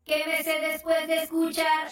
¿Qué me sé después de escuchar?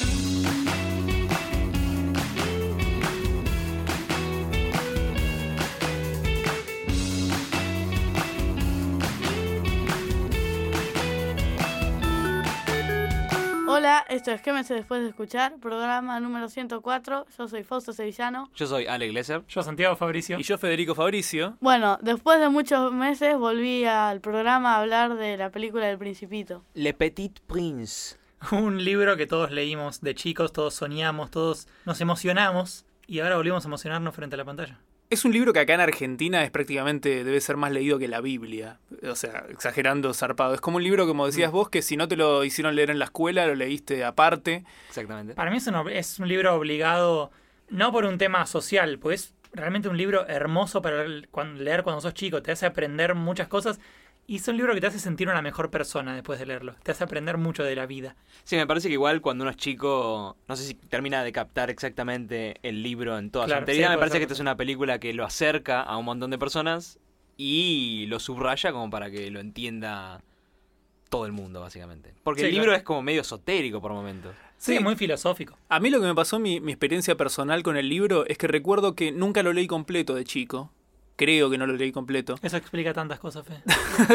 Hola, esto es ¿Qué me sé después de escuchar? Programa número 104. Yo soy Fausto Sevillano. Yo soy Ale Glesser. Yo Santiago Fabricio. Y yo Federico Fabricio. Bueno, después de muchos meses volví al programa a hablar de la película del Principito. Le Petit Prince. Un libro que todos leímos de chicos, todos soñamos, todos nos emocionamos y ahora volvimos a emocionarnos frente a la pantalla. Es un libro que acá en Argentina es prácticamente, debe ser más leído que la Biblia. O sea, exagerando, zarpado. Es como un libro, como decías vos, que si no te lo hicieron leer en la escuela, lo leíste aparte. Exactamente. Para mí es un libro obligado, no por un tema social, pues es realmente un libro hermoso para leer cuando sos chico. Te hace aprender muchas cosas y es un libro que te hace sentir una mejor persona después de leerlo. Te hace aprender mucho de la vida. Sí, me parece que igual cuando uno es chico, no sé si termina de captar exactamente el libro en toda su Claro, integridad. sí, Me puede parece ser, que esta es una película que lo acerca a un montón de personas y lo subraya como para que lo entienda todo el mundo, básicamente. Porque Sí, el libro claro. es como medio esotérico por momentos. Sí, Sí. muy filosófico. A mí lo que me pasó, mi experiencia personal con el libro, es que recuerdo que nunca lo leí completo de chico. Creo que no lo leí completo. Eso explica tantas cosas, Fe.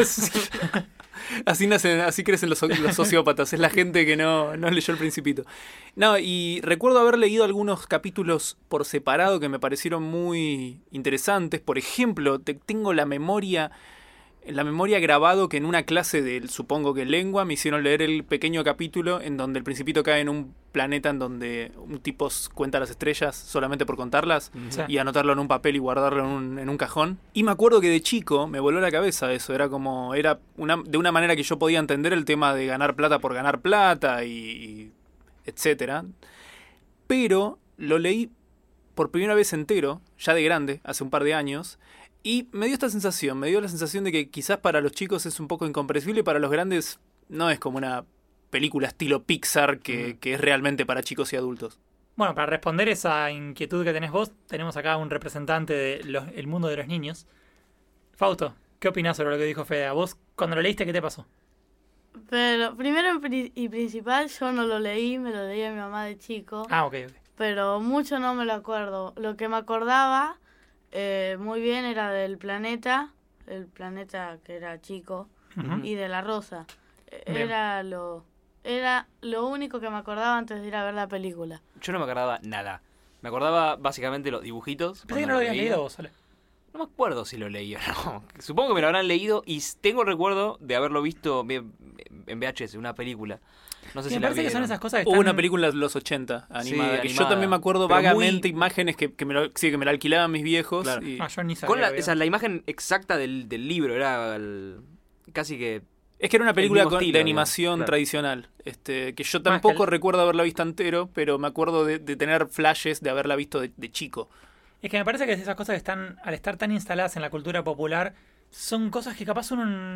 Así crecen los sociópatas. Es la gente que no leyó el Principito. No, y recuerdo haber leído algunos capítulos por separado que me parecieron muy interesantes. Por ejemplo, tengo la memoria grabado que en una clase de, supongo que lengua, me hicieron leer el pequeño capítulo en donde el Principito cae en un planeta en donde un tipo cuenta las estrellas solamente por contarlas Sí. y anotarlo en un papel y guardarlo en un cajón. Y me acuerdo que de chico me voló la cabeza eso. Era de una manera que yo podía entender el tema de ganar plata por ganar plata y etcétera. Pero lo leí por primera vez entero, ya de grande, hace un par de años. Y me dio la sensación de que quizás para los chicos es un poco incomprensible y para los grandes no es como una película estilo Pixar que es realmente para chicos y adultos. Bueno, para responder esa inquietud que tenés vos, tenemos acá un representante del mundo de los niños. Fausto, ¿qué opinás sobre lo que dijo Fede? ¿A vos cuando lo leíste qué te pasó? Pero primero y principal, yo no lo leí, me lo leí a mi mamá de chico. Ah, ok. Pero mucho no me lo acuerdo. Lo que me acordaba muy bien era del planeta, el planeta que era chico, Ujú. y de la rosa. Bien. Era lo único que me acordaba antes de ir a ver la película. Yo no me acordaba nada. Me acordaba básicamente los dibujitos. Pensé que cuando no lo habías leía. leído vos, Ale. No me acuerdo si lo leí o no. Supongo que me lo habrán leído y tengo el recuerdo de haberlo visto en VHS, una película. No sé Sí, si me la parece que son vieron. esas cosas que Hubo están... una película de los 80 animada, que yo animada. también me acuerdo Pero vagamente muy- imágenes que me la alquilaban mis viejos. Claro. Y... Ah, yo ni sabía Con que había. esa, la imagen exacta del libro, era casi que... Es que era una película mismo estilo, de digamos, animación claro. tradicional, que yo Más tampoco que el- recuerdo haberla visto entero, pero me acuerdo de tener flashes de haberla visto de chico. Es que me parece que esas cosas que están, al estar tan instaladas en la cultura popular, son cosas que capaz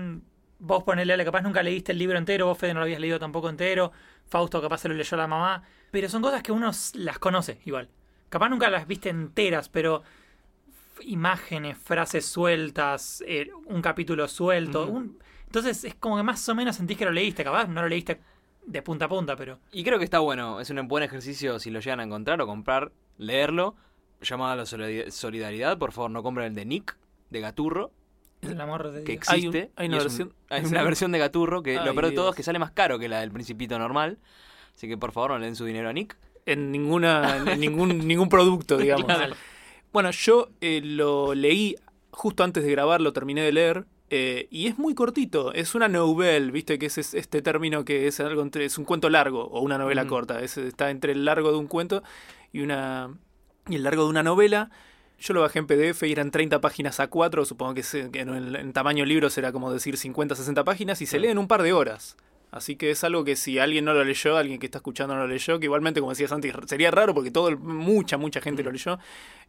vos ponele, Ale, capaz nunca leíste el libro entero, vos Fede no lo habías leído tampoco entero, Fausto capaz se lo leyó la mamá, pero son cosas que uno las conoce igual. Capaz nunca las viste enteras, pero imágenes, frases sueltas, un capítulo suelto, entonces es como que más o menos sentís que lo leíste, capaz no lo leíste de punta a punta, pero... Y creo que está bueno, es un buen ejercicio si lo llegan a encontrar o comprar, leerlo. Llamado a la solidaridad, por favor no compren el de Nick, de Gaturro, El amor de que Dios. existe. Hay una y es versión- hay ¿en una serio? versión de Gaturro que Ay, lo peor de todo Dios. es que sale más caro que la del Principito normal. Así que por favor no le den su dinero a Nick. En ningún producto, digamos. Claro. Bueno, yo lo leí justo antes de grabar, lo terminé de leer, y es muy cortito. Es una nouvelle, viste, que es este término que es algo es un cuento largo o una novela corta. Está entre el largo de un cuento y el largo de una novela. Yo lo bajé en PDF y eran 30 páginas A4, supongo que en tamaño libro será como decir 50, 60 páginas, y se lee en un par de horas. Así que es algo que si alguien no lo leyó, alguien que está escuchando no lo leyó, que igualmente, como decía Santi, sería raro porque mucha gente lo leyó,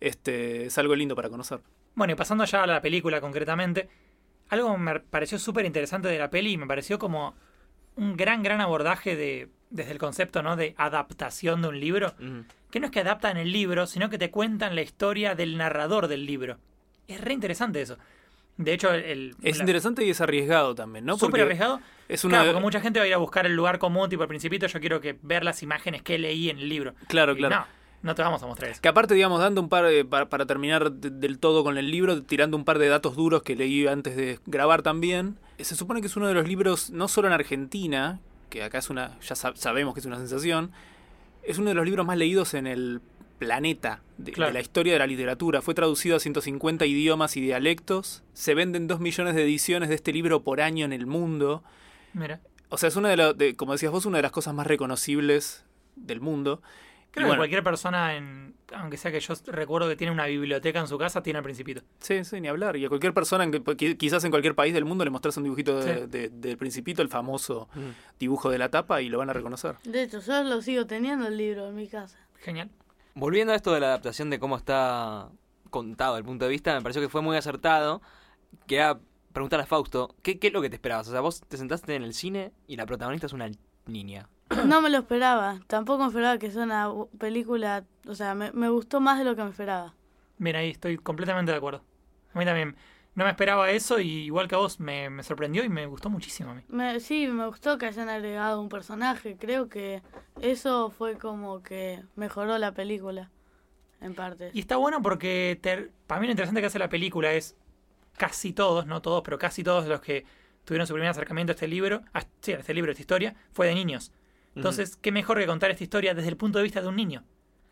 es algo lindo para conocer. Bueno, y pasando ya a la película concretamente, algo me pareció súper interesante de la peli y me pareció como un gran abordaje desde el concepto, ¿no?, de adaptación de un libro, que no es que adaptan el libro, sino que te cuentan la historia del narrador del libro. Es re interesante eso. De hecho, Es interesante y es arriesgado también, ¿no? súper arriesgado. Es Claro, porque mucha gente va a ir a buscar el lugar común, tipo al Principito, yo quiero ver las imágenes que leí en el libro. Claro, Y claro. No te vamos a mostrar eso. Que aparte, digamos, dando un par para terminar del todo con el libro, tirando un par de datos duros que leí antes de grabar también, se supone que es uno de los libros, no solo en Argentina, que acá ya sabemos que es una sensación, es uno de los libros más leídos en el planeta de la historia de la literatura. Fue traducido a 150 idiomas y dialectos. Se venden 2 millones de ediciones de este libro por año en el mundo. Mira. O sea, es como decías vos, una de las cosas más reconocibles del mundo. Creo que cualquier persona, aunque sea que yo recuerdo que tiene una biblioteca en su casa, tiene el Principito. Sí, ni hablar. Y a cualquier persona, quizás en cualquier país del mundo, le mostrás un dibujito del Principito, el famoso dibujo de la tapa, y lo van a reconocer. De hecho, yo lo sigo teniendo el libro en mi casa. Genial. Volviendo a esto de la adaptación de cómo está contado el punto de vista, me pareció que fue muy acertado. Quería preguntarle a Fausto, ¿qué es lo que te esperabas? O sea, vos te sentaste en el cine y la protagonista es una niña. No me lo esperaba. Tampoco me esperaba que sea una película... O sea, me gustó más de lo que me esperaba. Bien, ahí estoy completamente de acuerdo. A mí también. No me esperaba eso y igual que a vos me sorprendió y me gustó muchísimo a mí. Sí, me gustó que hayan agregado un personaje. Creo que eso fue como que mejoró la película, en parte. Y está bueno porque para mí lo interesante que hace la película es casi todos, no todos, pero casi todos los que tuvieron su primer acercamiento a este libro, a esta historia, fue de niños. Entonces, ¿qué mejor que contar esta historia desde el punto de vista de un niño?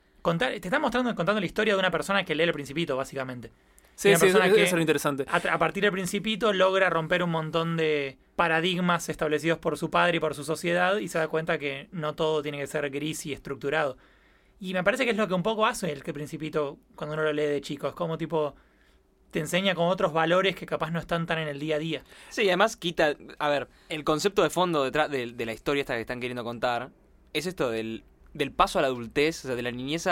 Te está contando la historia de una persona que lee el Principito, básicamente. Sí, una persona eso que es lo interesante. a partir del Principito logra romper un montón de paradigmas establecidos por su padre y por su sociedad y se da cuenta que no todo tiene que ser gris y estructurado. Y me parece que es lo que un poco hace el Principito cuando uno lo lee de chico. Es como tipo... te enseña con otros valores que capaz no están tan en el día a día. Sí, además quita... A ver, el concepto de fondo detrás de la historia esta que están queriendo contar es esto del paso a la adultez, o sea, de la niñez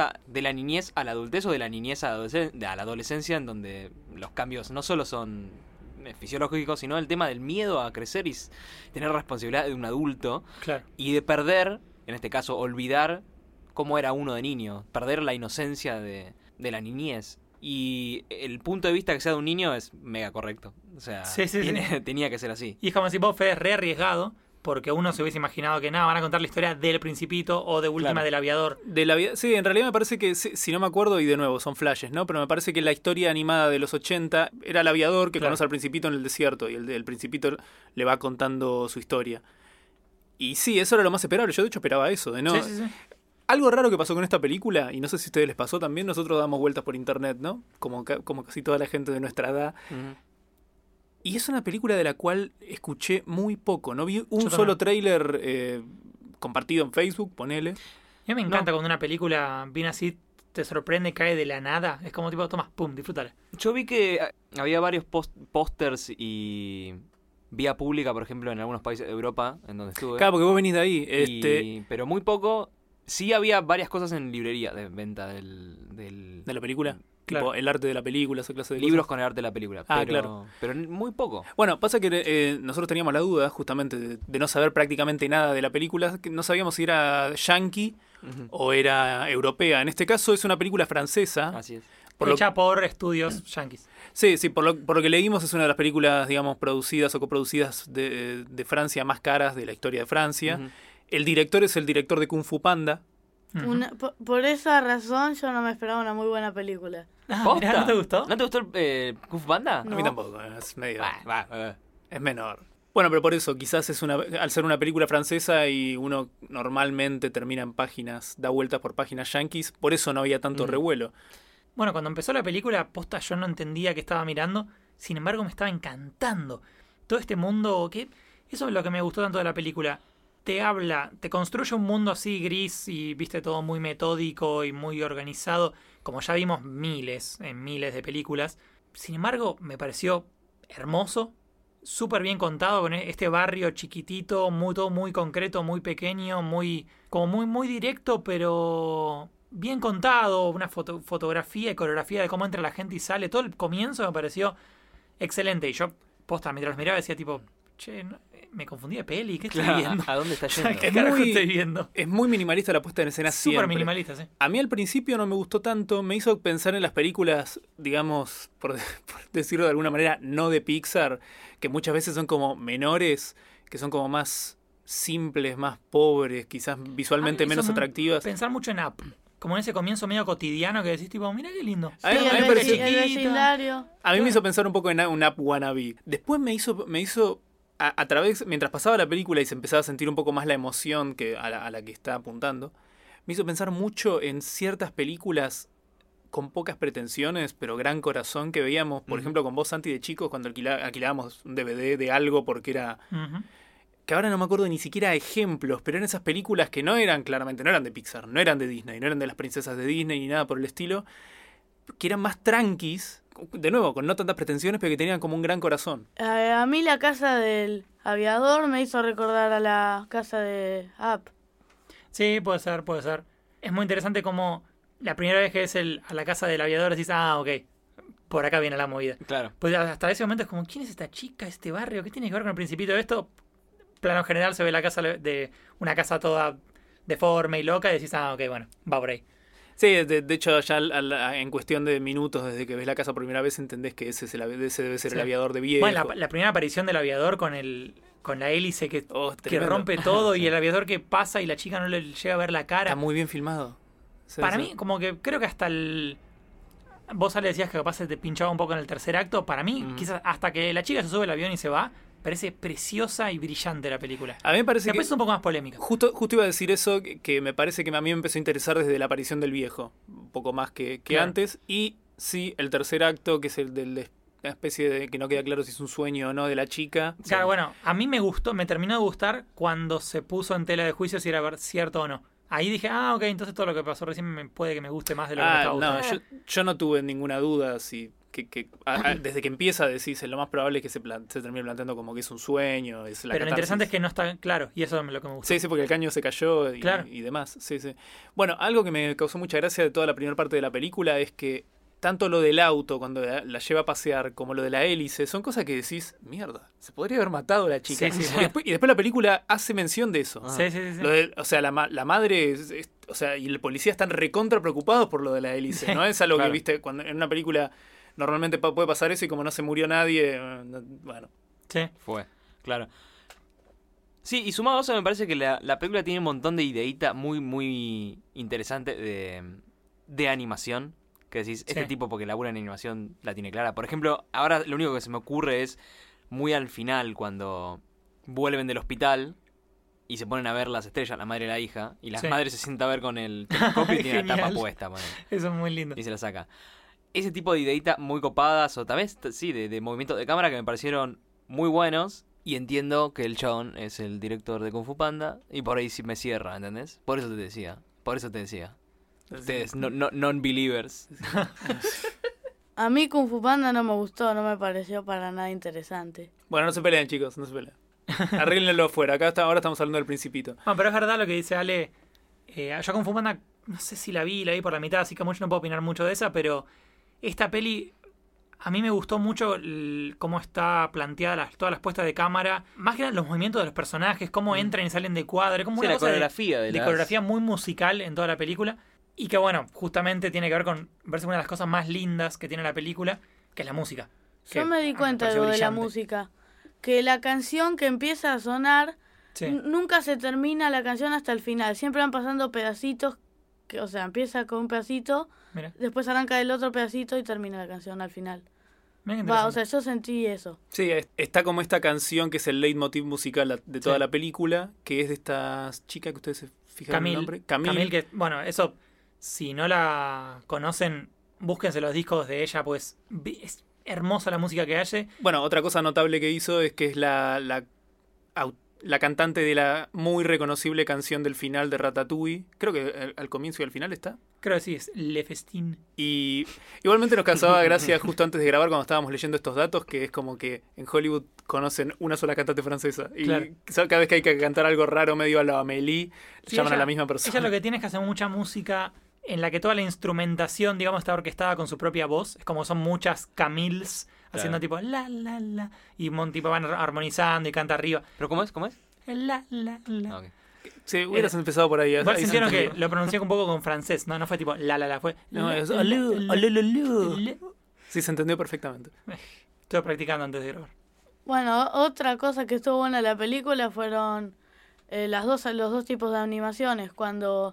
a la adultez o de la niñez a la adolescencia, en donde los cambios no solo son fisiológicos, sino el tema del miedo a crecer y tener responsabilidad de un adulto. Claro. Y de perder, en este caso, olvidar cómo era uno de niño, perder la inocencia de la niñez. Y el punto de vista que sea de un niño es mega correcto. O sea, tenía que ser así. Y es como si vos Fede, re arriesgado, porque uno se hubiese imaginado que van a contar la historia del Principito o de última del aviador. Sí, en realidad me parece que, si no me acuerdo, y de nuevo son flashes, ¿no? Pero me parece que la historia animada de los 80 era el aviador que conoce al Principito en el desierto y el Principito le va contando su historia. Y sí, eso era lo más esperable. Yo de hecho esperaba eso, de no... Sí. Algo raro que pasó con esta película, y no sé si a ustedes les pasó también, nosotros damos vueltas por internet, ¿no? Como casi toda la gente de nuestra edad. Y es una película de la cual escuché muy poco. No vi un solo tráiler compartido en Facebook, ponele. A mí me encanta cuando una película viene así, te sorprende, cae de la nada. Es como tipo, toma, pum, disfrútala. Yo vi que había varios pósters y vía pública, por ejemplo, en algunos países de Europa, en donde estuve. Claro, porque vos venís de ahí. Pero muy poco. Sí había varias cosas en librería de venta de la película. Claro. Tipo el arte de la película, esa clase de libros cosas. con el arte de la película. Claro. Pero muy poco. Bueno, pasa que nosotros teníamos la duda justamente de no saber prácticamente nada de la película. Que no sabíamos si era yankee o era europea. En este caso es una película francesa. Así es. Hecha por estudios yankees. Sí, por lo que leímos es una de las películas, digamos, producidas o coproducidas de Francia más caras de la historia de Francia. El director es el director de Kung Fu Panda. Por esa razón yo no me esperaba una muy buena película. Mirá, ¿no te gustó? ¿No te gustó Kung Fu Panda? No. A mí tampoco, es medio... Va. Es menor. Bueno, pero por eso, quizás al ser una película francesa y uno normalmente termina en páginas, da vueltas por páginas yankees, por eso no había tanto revuelo. Bueno, cuando empezó la película, posta, yo no entendía qué estaba mirando. Sin embargo, me estaba encantando. Todo este mundo, eso es lo que me gustó tanto de la película. Te construye un mundo así gris y viste todo muy metódico y muy organizado, como ya vimos miles de películas. Sin embargo, me pareció hermoso, súper bien contado con este barrio chiquitito, todo muy concreto, muy pequeño, muy directo, pero bien contado, una fotografía y coreografía de cómo entra la gente y sale. Todo el comienzo me pareció excelente y yo, posta, mientras los miraba decía tipo, che, me confundí de peli, ¿qué estoy Claro, viendo? ¿a dónde está ¿Qué yendo? carajo muy- estoy viendo? Es muy minimalista la puesta en escena Súper siempre. minimalista, sí. A mí al principio no me gustó tanto, me hizo pensar en las películas, digamos, por decirlo de alguna manera, no de Pixar, que muchas veces son como menores, que son como más simples, más pobres, quizás visualmente A mí me menos hizo atractivas. Pensar mucho en Up, como en ese comienzo medio cotidiano que decís tipo, mira qué lindo. A mí- Sí, a mí el, me pareció- el vecindario. A mí me hizo pensar un poco en un Up Wannabe. Después me hizo a través, mientras pasaba la película y se empezaba a sentir un poco más la emoción que a la que está apuntando, me hizo pensar mucho en ciertas películas con pocas pretensiones, pero gran corazón que veíamos, por ejemplo, con vos, Santi, de chicos, cuando alquilábamos un DVD de algo porque era... Ujú. Que ahora no me acuerdo ni siquiera ejemplos, pero eran esas películas que no eran claramente, no eran de Pixar, no eran de Disney, no eran de las princesas de Disney ni nada por el estilo, que eran más tranquis, de nuevo, con no tantas pretensiones, pero que tenían como un gran corazón. A mí la casa del aviador me hizo recordar a la casa de Up. Sí, puede ser, puede ser. Es muy interesante como la primera vez que ves a la casa del aviador decís, ah, ok, por acá viene la movida. Claro. Pues hasta ese momento es como, ¿quién es esta chica, este barrio? ¿Qué tiene que ver con el principito de esto? Plano general se ve la casa de una casa toda deforme y loca y decís, ah, ok, bueno, va por ahí. Sí, de hecho ya en cuestión de minutos desde que ves la casa por primera vez entendés que ese debe ser el Sí. aviador de viejo. Bueno, la primera aparición del aviador con la hélice que Tremendo. rompe todo Sí. y el aviador que pasa y la chica no le llega a ver la cara. Está muy bien filmado. Sí, Para sí. mí, como que creo que hasta el... Vos Ale decías que capaz se te pinchaba un poco en el tercer acto. Para mí, Ujú. quizás hasta que la chica se sube al avión y se va, parece preciosa y brillante la película. A mí me parece Después que... es un poco más polémica. Justo iba a decir eso, que me parece que a mí me empezó a interesar desde la aparición del viejo, un poco más que Claro. antes. Y sí, el tercer acto, que es el de una especie de que no queda claro si es un sueño o no de la chica. Claro, bueno, a mí me gustó, me terminó de gustar cuando se puso en tela de juicio si era cierto o no. Ahí dije, ah, ok, entonces todo lo que pasó recién puede que me guste más de lo que me Ah, estaba no, gustando. yo no tuve ninguna duda si desde que empieza decís, lo más probable es que se termine planteando como que es un sueño, es la Pero lo catarsis. interesante es que no está claro, y eso es lo que me gustó. Sí, sí, porque el caño se cayó y, Claro. y demás. Sí, sí. Bueno, algo que me causó mucha gracia de toda la primera parte de la película es que tanto lo del auto cuando la lleva a pasear como lo de la hélice son cosas que decís, mierda, se podría haber matado a la chica. Sí, sí, sí. Y después la película hace mención de eso. Sí, sí, sí, sí. O sea, la madre, o sea, y el policía están recontra preocupados por lo de la hélice, Sí, ¿no? Es algo claro. que, viste, cuando en una película normalmente puede pasar eso y como no se murió nadie, bueno. Sí. Fue, claro. Sí, y sumado a eso me parece que la película tiene un montón de ideita muy, muy interesante de animación. Que decís, este Sí. tipo porque labura en animación la tiene clara. Por ejemplo, ahora lo único que se me ocurre es muy al final cuando vuelven del hospital y se ponen a ver las estrellas, la madre y la hija, y la Sí. madre se sienta a ver con el telescopio y tiene la tapa Genial. puesta, ponele, Eso es muy lindo. y se la saca. Ese tipo de ideita muy copadas, o tal vez, sí, de movimientos de cámara que me parecieron muy buenos. Y entiendo que el chabón es el director de Kung Fu Panda, y por ahí sí me cierra, ¿entendés? Por eso te decía. Ustedes, non-believers. A mí Kung Fu Panda no me gustó, no me pareció para nada interesante. Bueno, no se peleen, chicos, no se peleen. Arréglenlo afuera. Ahora estamos hablando del Principito. Bueno, pero es verdad lo que dice Ale. Yo con Fu Panda, no sé si la vi por la mitad, así que mucho no puedo opinar mucho de esa, pero esta peli a mí me gustó mucho cómo está planteada todas las puestas de cámara, más que nada los movimientos de los personajes, cómo entran y salen de cuadro, como Sí, una la cosa coreografía de las- coreografía muy musical en toda la película, y que bueno, justamente tiene que ver con verse una de las cosas más lindas que tiene la película, que es la música. Yo me di cuenta de pareció lo de la brillante. música. Que la canción que empieza a sonar, Sí. nunca se termina la canción hasta el final. Siempre van pasando pedacitos, o sea, empieza con un pedacito, Mira, después arranca el otro pedacito y termina la canción al final. mira qué Va, o interesante. sea, yo sentí eso. Sí, está como esta canción que es el leitmotiv musical de toda Sí. la película, que es de esta chica que ustedes se fijaron el nombre. Camille, que, bueno, eso, si no la conocen, búsquense los discos de ella, pues es hermosa la música que hace. Bueno, otra cosa notable que hizo es que es la cantante de la muy reconocible canción del final de Ratatouille. Creo que al comienzo y al final está. Creo que sí, es Le Festin. Y igualmente nos causaba gracia justo antes de grabar cuando estábamos leyendo estos datos, que es como que en Hollywood conocen una sola cantante francesa. Y Claro. cada vez que hay que cantar algo raro medio a la Amélie, Sí, llaman a ella- la misma persona. Ella lo que tiene es que hacer mucha música en la que toda la instrumentación, digamos, está orquestada con su propia voz. Es como son muchas Camilles haciendo tipo la, y tipo van armonizando y canta arriba. ¿Pero cómo es? La. Ah, ok. Sí, hubieras empezado por ahí. Igual ahí sintieron se que entendió. lo pronuncié un poco con francés, no fue tipo la, fue... No, es la. Sí, se entendió perfectamente. Estuve practicando antes de grabar. Bueno, otra cosa que estuvo buena en la película fueron los dos tipos de animaciones. Cuando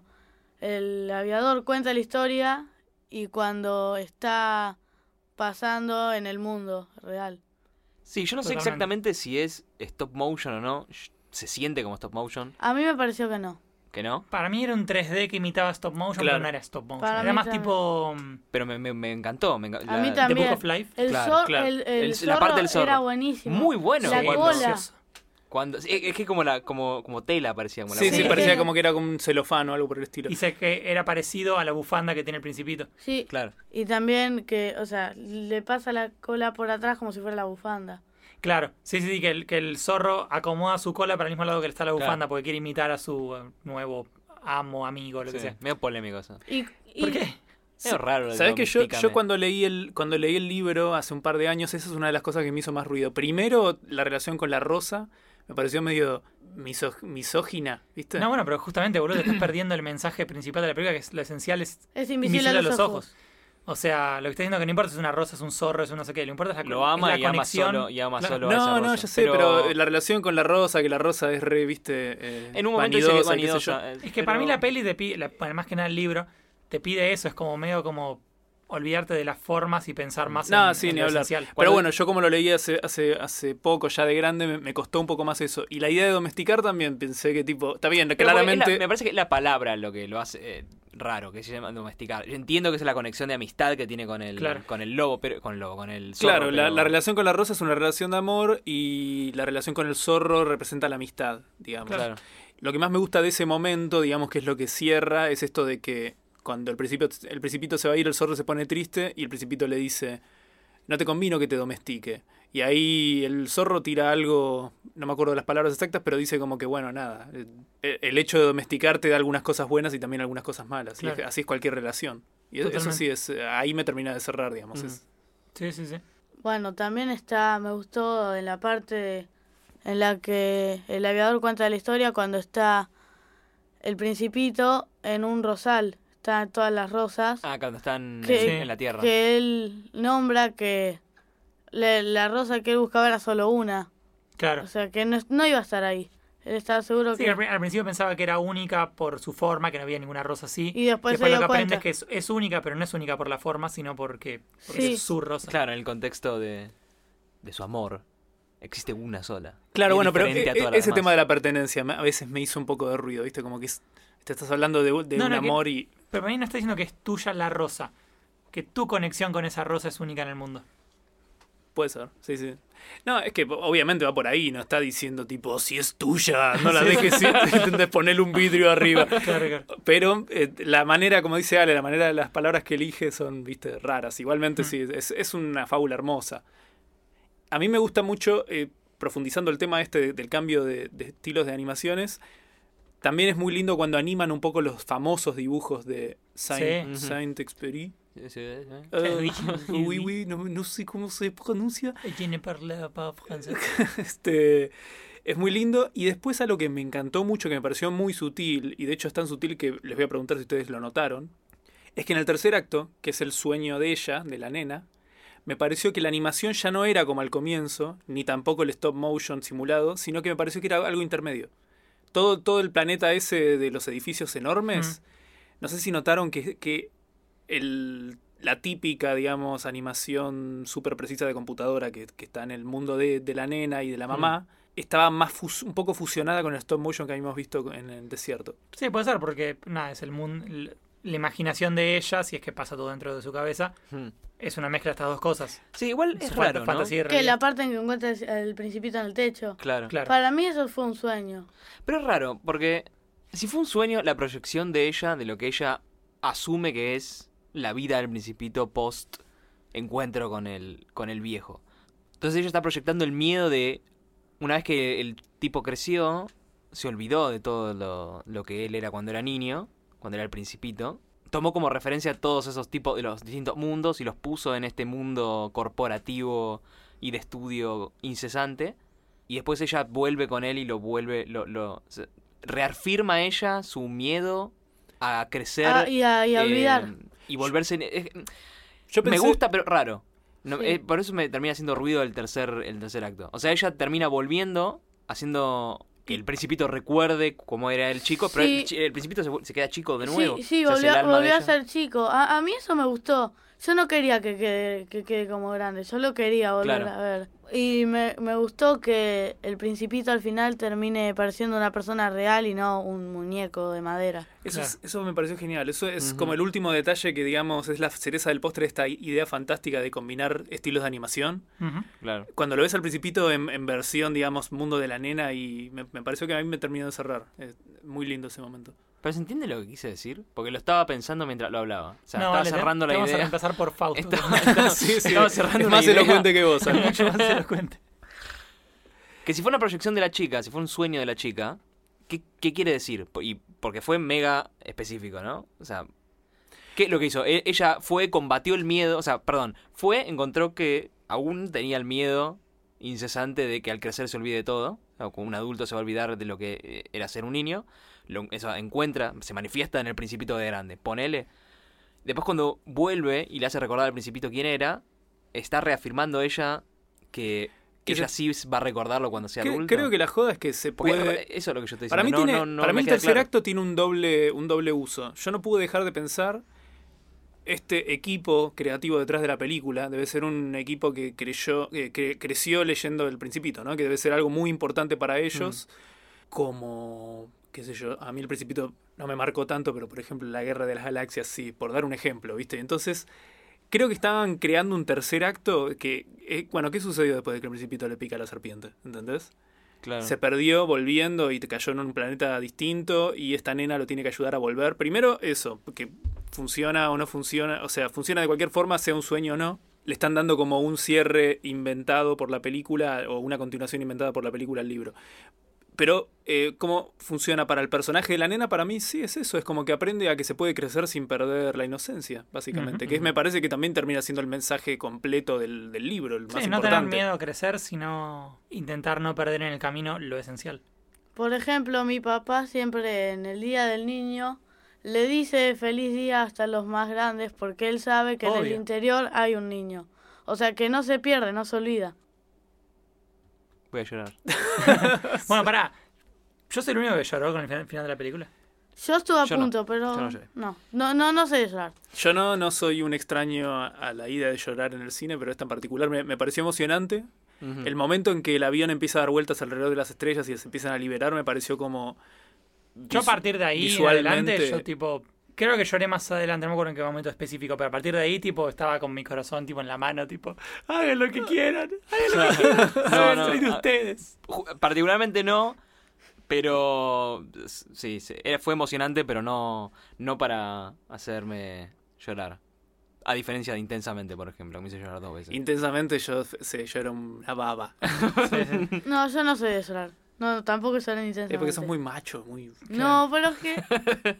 el aviador cuenta la historia y cuando está pasando en el mundo real. Sí, yo no sé Totalmente. exactamente si es stop motion o no. Se siente como stop motion, A mí me pareció que no. que no. Para mí era un 3D que imitaba stop motion, Claro. pero no era stop motion. Para Era mí más también. tipo Pero me encantó. A mí The también. Book of Life. El, Claro, claro. el La zorro parte del zorro. era buenísimo. Muy bueno. La cuando- cola. Cuando, es que como tela parecía. Como la Sí, bola. sí, Sí. parecía como que era como un celofán o algo por el estilo. Dice que era parecido a la bufanda que tiene el Principito. Sí, Claro. y también que, o sea, le pasa la cola por atrás como si fuera la bufanda. Claro, sí, que el zorro acomoda su cola para el mismo lado que está la bufanda Claro. porque quiere imitar a su nuevo amo, amigo, lo que Sí, sea. medio polémico eso. ¿Por qué? Medio raro. ¿Sabes que yo domestícame. cuando leí el libro hace un par de años, esa es una de las cosas que me hizo más ruido. Primero, la relación con la rosa me pareció medio misógina, ¿viste? No, bueno, pero justamente, boludo, te estás perdiendo el mensaje principal de la película, que es lo esencial es Es invisible a los ojos. O sea, lo que está diciendo que no importa si es una rosa, es un zorro, es un no sé qué, lo importa es la, Lo ama es la y ama conexión. solo, y ama Claro. solo a esa No, rosa. ya sé, pero la relación con la rosa, que la rosa es re, ¿viste? en un momento dice que es vanidosa, qué sé yo. vanidosa. Es que para mí la peli te pide, bueno, más que nada el libro, te pide eso, es como medio como olvidarte de las formas y pensar más No, en, sí, en ni lo hablar. esencial. Pero Cuando- bueno, yo como lo leí hace poco, ya de grande, me costó un poco más eso. Y la idea de domesticar también pensé que tipo, está bien, Pero porque claramente... me parece que es la palabra lo que lo hace raro, que se llama domesticar. Yo entiendo que es la conexión de amistad que tiene con el, Claro. con el lobo, pero con el zorro. Claro, pero- la relación con la rosa es una relación de amor y la relación con el zorro representa la amistad, digamos. Claro. Lo que más me gusta de ese momento, digamos que es lo que cierra, es esto de que cuando el principito se va a ir, el zorro se pone triste y el principito le dice, no te convino que te domestique. Y ahí el zorro tira algo, no me acuerdo de las palabras exactas, pero dice como que, bueno, nada, el hecho de domesticarte da algunas cosas buenas y también algunas cosas malas. Y Claro. así es cualquier relación. Y eso Totalmente. sí, ahí me termina de cerrar, digamos. Ujú. Sí. Bueno, también me gustó en la parte en la que el aviador cuenta la historia cuando está el principito en un rosal. Están todas las rosas. Ah, cuando están Que- en la tierra. Que él nombra que la rosa que él buscaba era solo una. Claro. O sea, que no iba a estar ahí. Él estaba seguro Sí, que... al principio pensaba que era única por su forma, que no había ninguna rosa así. Y después se lo dio que aprende cuenta. es que es única, pero no es única por la forma, sino porque Sí. es su rosa. Claro, en el contexto de su amor. Existe una sola. Claro, Es bueno, pero diferente a todas las ese demás. tema de la pertenencia a veces me hizo un poco de ruido, ¿viste? Como que te estás hablando de No, un no, que- amor y... Pero para mí no está diciendo que es tuya la rosa, que tu conexión con esa rosa es única en el mundo. Puede ser, sí, sí. No, es que obviamente va por ahí, no está diciendo tipo, si es tuya, no la dejes ir, intentes ponerle un vidrio arriba. Claro. Pero la manera, como dice Ale, la manera de las palabras que elige son, viste, raras. Igualmente sí, es una fábula hermosa. A mí me gusta mucho, profundizando el tema del cambio de estilos de animaciones, también es muy lindo cuando animan un poco los famosos dibujos de Sí. Saint-Exupéry. Sí, sí, sí. Oui, no sé cómo se pronuncia. Je ne parle pas français. Es muy lindo. Y después algo que me encantó mucho, que me pareció muy sutil, y de hecho es tan sutil que les voy a preguntar si ustedes lo notaron, es que en el tercer acto, que es el sueño de ella, de la nena, me pareció que la animación ya no era como al comienzo, ni tampoco el stop motion simulado, sino que me pareció que era algo intermedio. Todo el planeta ese de los edificios enormes, no sé si notaron que la típica, digamos, animación súper precisa de computadora que está en el mundo de la nena y de la mamá, estaba más un poco fusionada con el stop motion que habíamos visto en el desierto. Sí, puede ser, porque nada, es el mundo, la imaginación de ella, si es que pasa todo dentro de su cabeza, Hmm. es una mezcla de estas dos cosas. Sí, igual es Su raro, ¿no? fantasía y Que realidad. la parte en que encuentra el principito en el techo. Claro. Claro. Para mí eso fue un sueño. Pero es raro, porque si fue un sueño, la proyección de ella, de lo que ella asume que es la vida del principito post encuentro con el viejo. Entonces ella está proyectando el miedo de, una vez que el tipo creció, se olvidó de todo lo que él era cuando era niño, cuando era el principito. tomó como referencia todos esos tipos de los distintos mundos y los puso en este mundo corporativo y de estudio incesante. Y después ella vuelve con él y reafirma ella su miedo a crecer y a olvidar. y volverse. Yo Me pensé- gusta, pero raro. No, Sí. por eso me termina haciendo ruido el tercer acto. O sea, ella termina volviendo, haciendo que el Principito recuerde cómo era el chico, pero Sí. el Principito se queda chico de nuevo. Sí, Se hace el alma de volvió a ella. ser chico. A mí eso me gustó. Yo no quería que quede como grande, yo lo quería volver Claro. a ver. Y me gustó que el Principito al final termine pareciendo una persona real y no un muñeco de madera. Eso me pareció genial. Eso es Ujú. como el último detalle que, digamos, es la cereza del postre de esta idea fantástica de combinar estilos de animación. Ujú. Claro. Cuando lo ves al Principito en versión, digamos, mundo de la nena, y me pareció que a mí me terminó de cerrar. Es muy lindo ese momento. Pero ¿se entiende lo que quise decir? Porque lo estaba pensando mientras lo hablaba. O sea, No, estaba vale, cerrando la vamos a idea. reemplazar por Fausto. Sí, sí. Estaba cerrando Es una más idea. elocuente que vos, Ale. Mucho más elocuente. Que si fue una proyección de la chica, si fue un sueño de la chica, ¿qué quiere decir? Y porque fue mega específico, ¿no? O sea, ¿qué es lo que hizo? Ella combatió el miedo, o sea, perdón, encontró que aún tenía el miedo incesante de que al crecer se olvide todo, o como un adulto se va a olvidar de lo que era ser un niño, eso se manifiesta en el Principito de grande, ponele. Después cuando vuelve y le hace recordar al Principito quién era, está reafirmando ella que ella sí va a recordarlo cuando sea adulto. Creo que la joda es que se Porque puede... eso es lo que yo estoy Para mí, diciendo. para mí me el queda tercer claro. acto tiene un doble uso. Yo no pude dejar de pensar, este equipo creativo detrás de la película debe ser un equipo que creció leyendo El Principito, ¿no? Que debe ser algo muy importante para ellos, como, qué sé yo, a mí El Principito no me marcó tanto, pero por ejemplo La Guerra de las Galaxias sí, por dar un ejemplo, ¿viste? Entonces, creo que estaban creando un tercer acto que, bueno, ¿qué sucedió después de que El Principito le pica a la serpiente? ¿Entendés? Claro. Se perdió volviendo y te cayó en un planeta distinto y esta nena lo tiene que ayudar a volver. Primero eso, que funciona o no funciona, o sea, funciona de cualquier forma, sea un sueño o no. Le están dando como un cierre inventado por la película o una continuación inventada por la película al libro. Pero cómo funciona para el personaje de la nena, para mí sí es eso, es como que aprende a que se puede crecer sin perder la inocencia, básicamente. Que me parece que también termina siendo el mensaje completo del libro, el más Sí, no importante. tener miedo a crecer, sino intentar no perder en el camino lo esencial. Por ejemplo, mi papá siempre en el Día del Niño le dice feliz día hasta los más grandes porque él sabe que en el Obvio. interior hay un niño. O sea, que no se pierde, no se olvida. Voy a llorar. Bueno, pará. Yo soy el único que lloró con el final de la película. Yo estuve a Yo no. punto, pero Yo no lloré. no sé llorar. Yo no soy un extraño a la idea de llorar en el cine, pero esta en particular me pareció emocionante. Ujú. El momento en que el avión empieza a dar vueltas alrededor de las estrellas y se empiezan a liberar me pareció como... Yo a partir de ahí en visualmente- adelante, yo tipo... Creo que lloré más adelante, no me acuerdo en qué momento específico, pero a partir de ahí, tipo, estaba con mi corazón, tipo, en la mano, tipo, hagan lo que quieran, hagan lo que quieran, No, soy de no, ustedes. Particularmente no, pero sí, fue emocionante, pero no para hacerme llorar. A diferencia de Intensamente, por ejemplo, me hizo llorar 2 veces. Intensamente yo era una baba. Sí, sí. No, yo no soy de llorar. No, tampoco lloré intensamente. Es porque sos muy macho, muy... No, pero es que...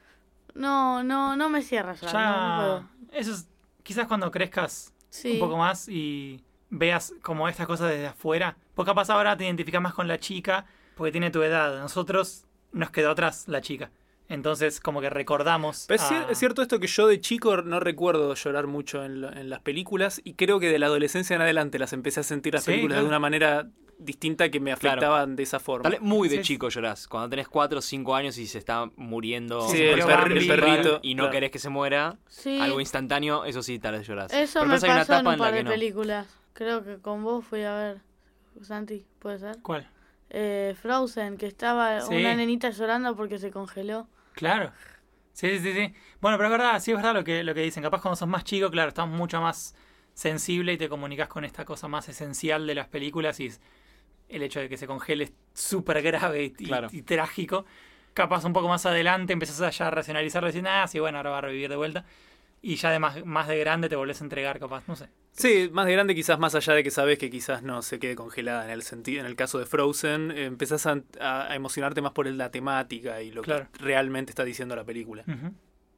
No me cierra llorar. No puedo. Eso es, quizás cuando crezcas Sí. un poco más y veas como estas cosas desde afuera, porque capaz ahora te identificas más con la chica porque tiene tu edad. A nosotros nos quedó atrás la chica. Entonces, como que recordamos. Pero es cierto esto que yo de chico no recuerdo llorar mucho en las películas y creo que de la adolescencia en adelante las empecé a sentir las Sí, películas claro. de una manera distinta que me afectaban de esa forma. Tal vez muy de Sí, sí. chico llorás. Cuando tenés 4 o 5 años y se está muriendo Sí, el el personaje principal perrito, y no claro. querés que se muera, Sí, algo instantáneo, eso sí, tal vez llorás. eso Pero me después hay una pasó en etapa un en la par que de no. películas. Creo que con vos fui a ver, Santi, ¿puede ser? ¿Cuál? Frozen, que estaba Sí. una nenita llorando porque se congeló. Claro. Sí. Bueno, pero es verdad, sí es verdad lo que dicen. Capaz cuando sos más chico, claro, estás mucho más sensible y te comunicas con esta cosa más esencial de las películas y el hecho de que se congele es súper grave y Claro. y trágico. Capaz un poco más adelante empezás a ya racionalizarlo y decir, sí, bueno, ahora va a revivir de vuelta. Y ya de más de grande te volvés a entregar, capaz, no sé. Sí, más de grande quizás más allá de que sabes que quizás no se quede congelada en el sentido, en el caso de Frozen, empezás a emocionarte más por la temática y lo Claro. que realmente está diciendo la película. Ujú.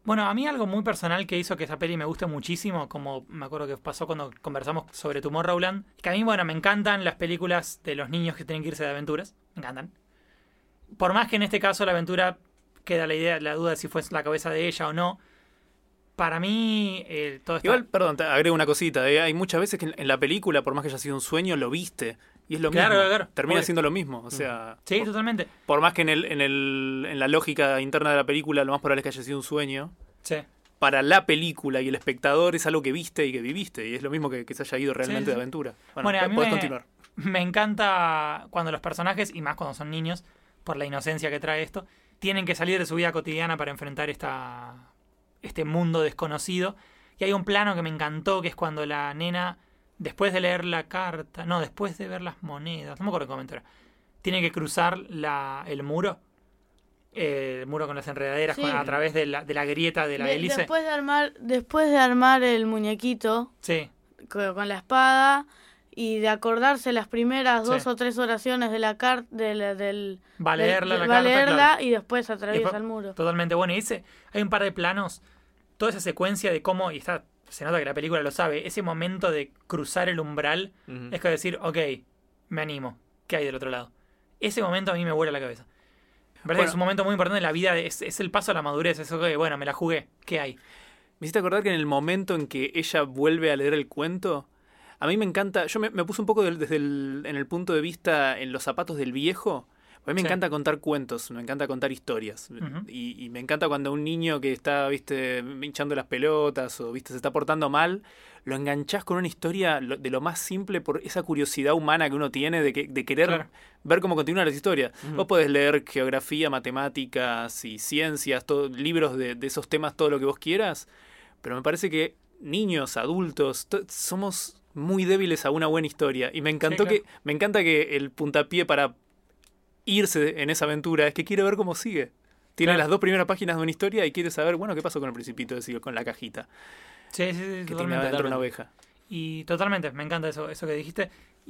Bueno, a mí algo muy personal que hizo que esa peli me guste muchísimo, como me acuerdo que pasó cuando conversamos sobre Tomorrowland, que a mí, bueno, me encantan las películas de los niños que tienen que irse de aventuras, me encantan. Por más que en este caso la aventura queda la duda de si fue la cabeza de ella o no, para mí todo esto... Igual, perdón, te agrego una cosita. Hay muchas veces que en la película, por más que haya sido un sueño, lo viste. Y es lo mismo. Claro. Termina Obvio. siendo lo mismo. O sea, Sí, totalmente. por más que en la lógica interna de la película lo más probable es que haya sido un sueño, Sí. para la película y el espectador es algo que viste y que viviste. Y es lo mismo que se haya ido realmente Sí. de aventura. Bueno, a mí podés continuar. me encanta cuando los personajes, y más cuando son niños, por la inocencia que trae esto, tienen que salir de su vida cotidiana para enfrentar este mundo desconocido. Y hay un plano que me encantó, que es cuando la nena, después de leer la carta, no, después de ver las monedas, no me acuerdo qué momento era, tiene que cruzar el muro con las enredaderas, Sí. a través de la grieta de la hélice. Después de armar el muñequito Sí, con la espada y de acordarse las primeras Sí. 2 o 3 oraciones de la carta va a leerla la va a carta, leerla claro. y después atraviesa Después- el muro. Totalmente bueno. Y hay un par de planos, toda esa secuencia de cómo, y se nota que la película lo sabe, ese momento de cruzar el umbral, Ujú. es que decir, ok, me animo, ¿qué hay del otro lado? Ese momento a mí me vuela la cabeza. Me parece que es un momento muy importante en la vida, es el paso a la madurez, es ok, bueno, me la jugué, ¿qué hay? Me hiciste acordar que en el momento en que ella vuelve a leer el cuento, a mí me encanta, yo me puse un poco en el punto de vista en los zapatos del viejo. A mí me Sí. encanta contar cuentos, me encanta contar historias. Ujú. Y me encanta cuando un niño que está, viste, hinchando las pelotas o, viste, se está portando mal, lo enganchás con una historia de lo más simple por esa curiosidad humana que uno tiene de querer Claro. ver cómo continúan las historias. Ujú. Vos podés leer geografía, matemáticas y ciencias, libros de esos temas, todo lo que vos quieras, pero me parece que niños, adultos, somos muy débiles a una buena historia. Y me encantó Sí, claro. me encanta que el puntapié para irse en esa aventura es que quiere ver cómo sigue. Tiene Claro. las 2 primeras páginas de una historia y quiere saber, bueno, qué pasó con el Principito ese, con la cajita Sí, que tiene totalmente. adentro una oveja. Y totalmente, me encanta eso que dijiste.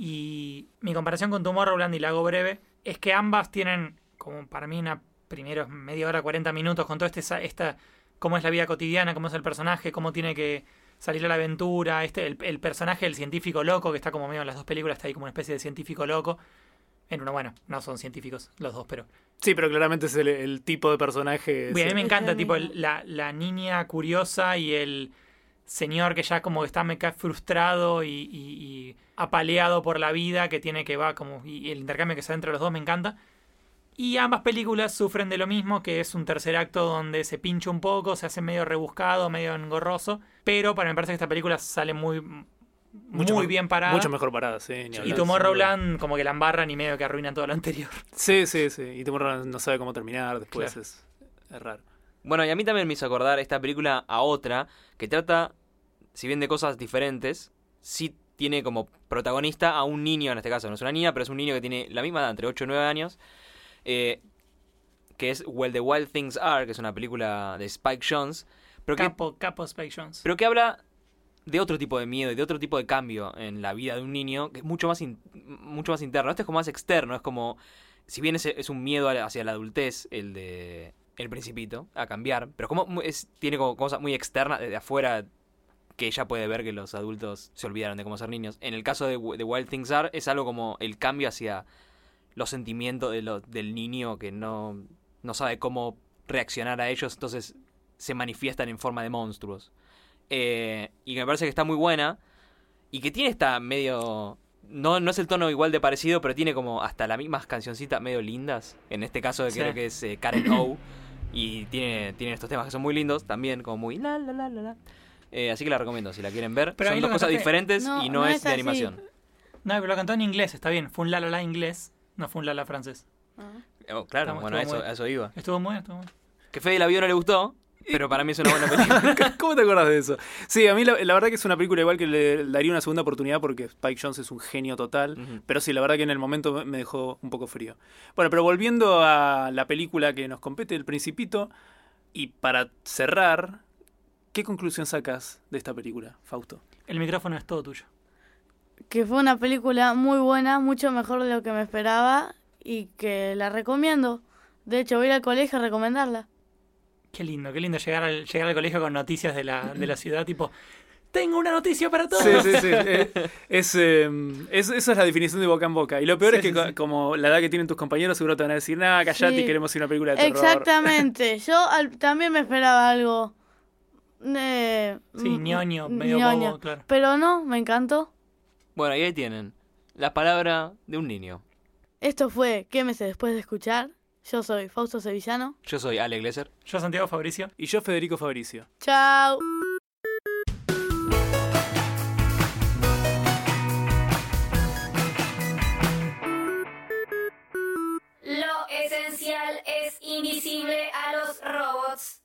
Y mi comparación con Tomorrowland y Lago Breve es que ambas tienen, como para mí, una primero media hora, 40 minutos con todo cómo es la vida cotidiana, cómo es el personaje, cómo tiene que salir a la aventura, el personaje del científico loco, que está como medio en las dos películas, está ahí como una especie de científico loco. En uno, bueno, no son científicos los dos, pero... Sí, pero claramente es el tipo de personaje. Bien, a mí me Es encanta, el tipo, mismo. la niña curiosa y el señor que ya como que está meca frustrado y apaleado por la vida, que tiene que va como... Y el intercambio que se da entre los dos me encanta. Y ambas películas sufren de lo mismo, que es un tercer acto donde se pincha un poco, se hace medio rebuscado, medio engorroso. Pero para mí me parece que esta película sale muy bien parada. Mucho mejor parada, sí. ni Y hablar, Tomorrowland como que la embarran y medio que arruinan todo lo anterior. Sí. Y Tomorrowland no sabe cómo terminar después. Claro. Es raro. Bueno, y a mí también me hizo acordar esta película a otra que trata, si bien de cosas diferentes, sí tiene como protagonista a un niño, en este caso no es una niña, pero es un niño que tiene la misma edad, entre 8 y 9 años, que es Where the Wild Things Are, que es una película de Spike Jonze, pero Capo Spike Jonze. pero que habla de otro tipo de miedo y de otro tipo de cambio en la vida de un niño, que es mucho más interno. Este es como más externo, es como, si bien es un miedo hacia la adultez, el de El Principito, a cambiar, pero como tiene como cosas muy externas desde afuera que ella puede ver que los adultos se olvidaron de cómo ser niños. En el caso de Wild Things Are es algo como el cambio hacia los sentimientos del niño que no sabe cómo reaccionar a ellos, entonces se manifiestan en forma de monstruos. Y que me parece que está muy buena y que tiene esta medio... No es el tono igual de parecido, pero tiene como hasta las mismas cancioncitas medio lindas. En este caso Sí. creo que es Karen O. Y tiene estos temas que son muy lindos también, como muy la la la la la. Así que la recomiendo si la quieren ver. Pero ahí Son lo dos cosas cantaste- diferentes No, y no no es es de así. animación. No, pero lo cantó en inglés, está bien. Fue un la inglés, no fue un la francés. Claro, Estamos- bueno, estuvo a eso iba. Estuvo muy bien. Que Fede la vio no le gustó, pero para mí es una buena película. ¿Cómo te acuerdas de eso? Sí, a mí la verdad que es una película igual que le daría una segunda oportunidad porque Spike Jonze es un genio total. Ujú. Pero sí, la verdad que en el momento me dejó un poco frío. Bueno, pero volviendo a la película que nos compete, El Principito, y para cerrar, ¿qué conclusión sacas de esta película, Fausto? El micrófono es todo tuyo. Que fue una película muy buena, mucho mejor de lo que me esperaba y que la recomiendo. De hecho, voy a ir al colegio a recomendarla. Qué lindo llegar al colegio con noticias de la ciudad, tipo, tengo una noticia para todos. Sí. Esa es la definición de boca en boca. Y lo peor es que como la edad que tienen tus compañeros seguro te van a decir, nada, callate y queremos ir a una película de terror. Exactamente. Yo también me esperaba algo... ñoño, medio ñoño. bobo, claro. Pero no, me encantó. Bueno, y ahí tienen la palabra de un niño. Esto fue Quémese después de escuchar. Yo soy Fausto Sevillano. Yo soy Ale Glesser. Yo, Santiago Fabricio. Y yo, Federico Fabricio. Chao. Lo esencial es invisible a los robots.